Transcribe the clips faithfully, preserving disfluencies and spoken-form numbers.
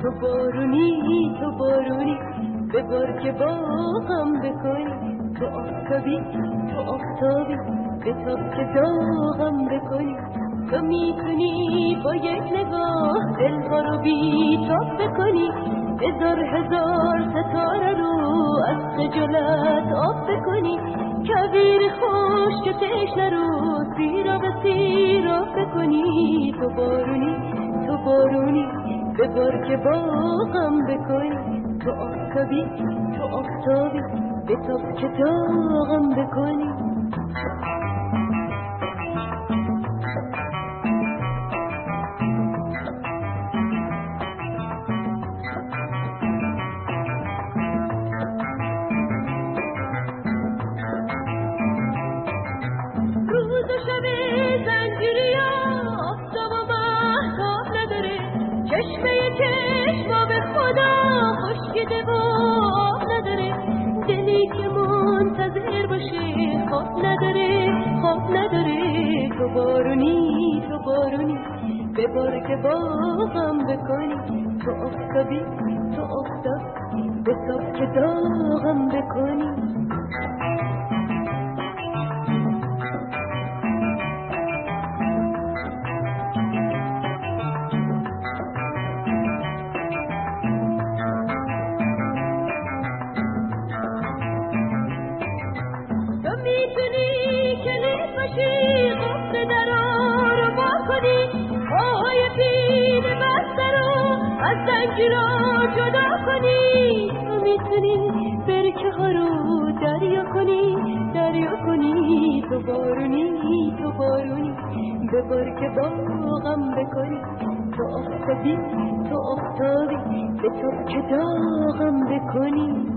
تو بارونی تو بارونی ببار که با هم بکنی تو آفتابی تو آفتابی بتاب که داغم بکنی تو میتونی با یک نگاه دلها رو بی‌تاب بکنی هزار هزار ستاره رو از خجالت آب بکنی کویر خشک تشنه رو سیراب سیراب بکنی تو بارونی تو بارونی ببار که با هم بکنی تو آفتابی تو آفتابی بتاب که داغم بکنی تو بارونی تو بارونی ببار که با هم بکنی تو آفتابی تو آفتابی بتاب که داغم بکنی جدا کنی تو میتونی برکه ها رو دریا کنی دریا کنی تو بارونی تو بارونی ببار که باغم بکنی تو آفتابی تو آفتابی بتاب که داغم بکنی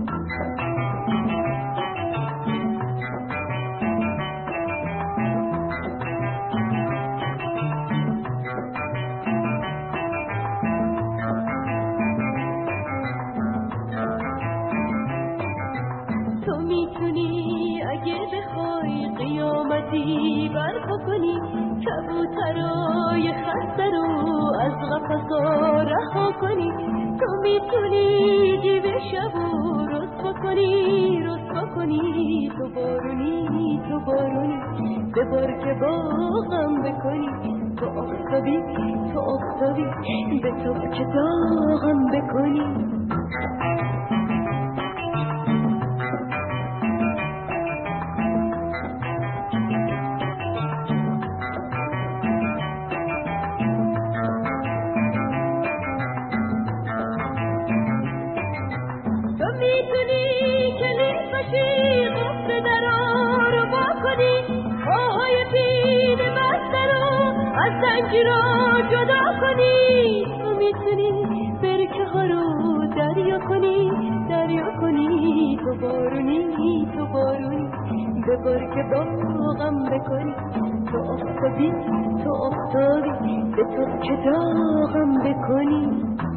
برپا کنی کبوترای خسته رو از قفسا رها کنی تو میتونی جیب شب و رسوا کنی رسوا کنی تو بارونی تو بارونی ببار که باغم بکنی تو آفتابی تو آفتابی بتاب که داغم بکنی جدا کنی تو میتونی برکه ها رو دریا کنی دریا کنی تو بارونی تو بارونی ببار که باغم بکنی تو آفتابی تو آفتابی بتاب که داغم بکنی